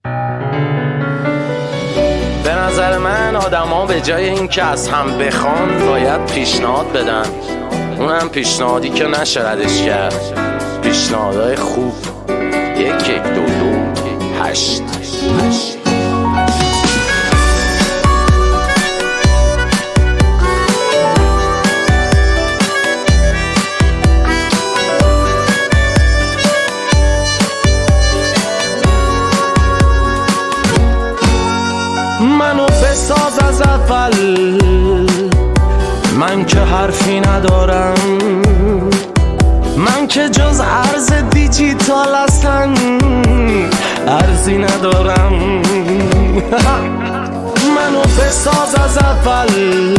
به نظر من آدما به جای اینکه از هم بخوان باید پیشنهاد بدن، اونم پیشنهادی که نشه ردش کرد. پیشنهادهای خوب 1 1 2 2 8. منو بساز از اول، من که حرفی ندارم، من که جز ارز دیجیتال هستن ارزی ندارم. منو بساز از اول،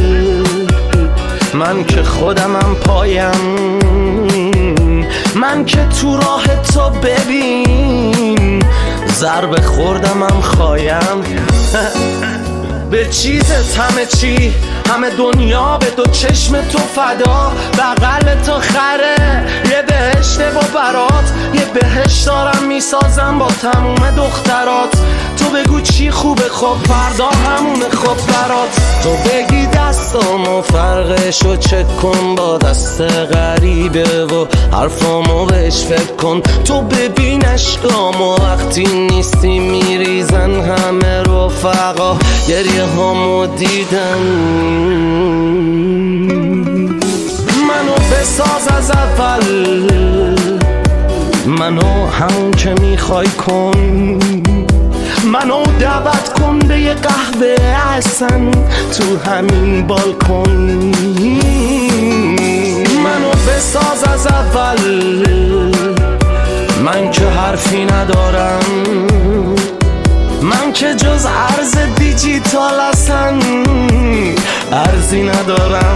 من که خودمم پایم، من که تو راه تو ببین ضربه خوردمم خایم. به چیزت همه چی، همه دنیا به تو، چشم تو فدا، بغل تو خره، یه بهشت و برات، یه بهشت دارم میسازم با تموم دخترات. تو بگو چی خوبه، خب فردا همونه خب برات. تو بگی دستامو فرقشو چک کن با دست غریبه و حرفامو بهش فکر کن. تو ببین عشقامو وقتی نیستی میریزن همه رفقا، گریه هامو دیدن. منو بساز از اول، منو همون که میخوای کن، منو دعوت کن به یه قهوه احسن تو همین بالکن. منو بساز از اول، من که حرفی ندارم، من که جز ارز دیجیتال هستن ارزی ندارم.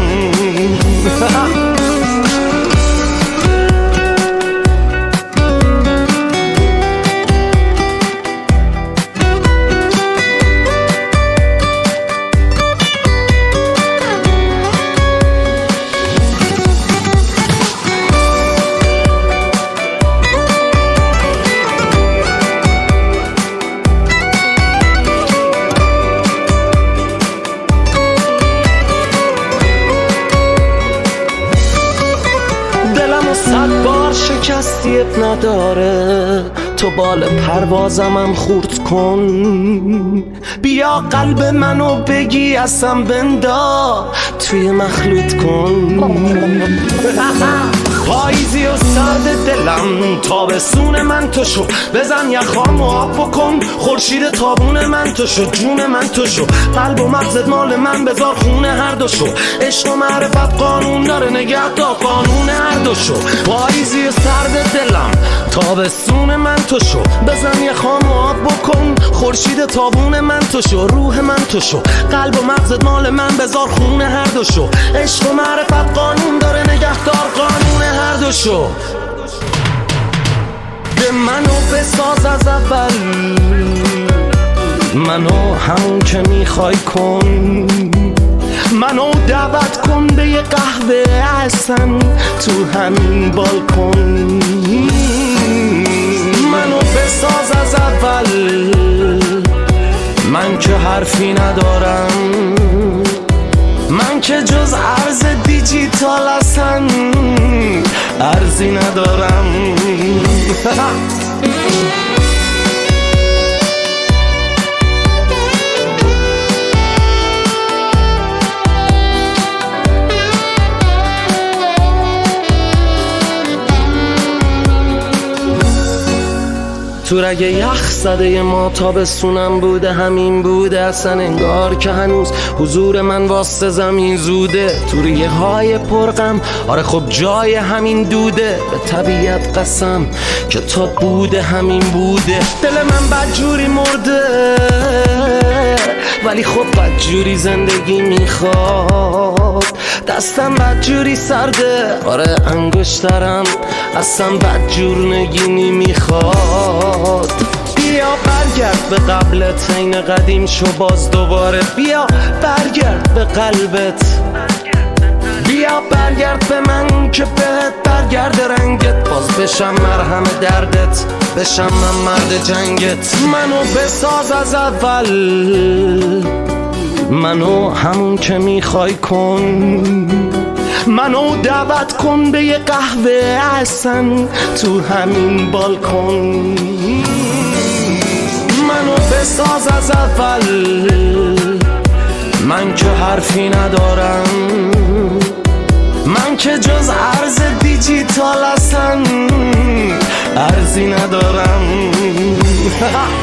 صد بار شکستی اب نداره، تو بال پروازمم خورد کن. بیا قلب منو بگی اصلا بندا توی مخلوط کن. پاییزی و سرد دلم، تابستون من تو شو، بزن یخامو آب بکن. خورشید تابون من تو شو، جون من تو شو، قلب و مغزت مال من، بذار خونه هر دو شو. عشق و معرفت قانون داره، نگه تا قانون هر دو شو. پاییزی و سرد دلم، تابستون من تو شو، بزن یخامو آب بکن. خورشید تابون من تو شو، روح من تو شو، قلب و مغزت مال من، بذار خونه هر دو شو. عشق و معرفت قانون داره، نگهدار قانون هر دو شو. به منو بساز از اول، منو همون که میخوای کن. منو دعوت کن به یه قهوه احسن تو همین بالکن. منو بساز از اول، من که حرفی ندارم، من که جز ارز دیجیتال هستن ارزی ندارم. تو رگ یخ زده ما تابستونم بوده، همین بوده اصلا انگار که هنوز حضور من واسه زمین زوده. تو ریه های پرغم، آره خب جای همین دوده. به طبیعت قسم که تا بوده همین بوده. دل من بدجوری مرده ولی خب بدجوری زندگی میخواد. دستم بدجوری سرده، آره انگشترم اصلا بدجور نگینی میخواد. بیا برگرد به قبلت، عین قدیم شو باز دوباره. بیا برگرد به قلبت، بیا بیا برگرد به من که بهت برگرده رنگت، باز بشم مرهم دردت، بشم من مرد جنگت. منو بساز از اول، منو همون که میخوای کن، منو دعوت کن به یه قهوه احسن تو همین بالکن. منو بساز از اول، من که حرفی ندارم، من که جز ارز دیجیتال اصلا ارزی ندارم.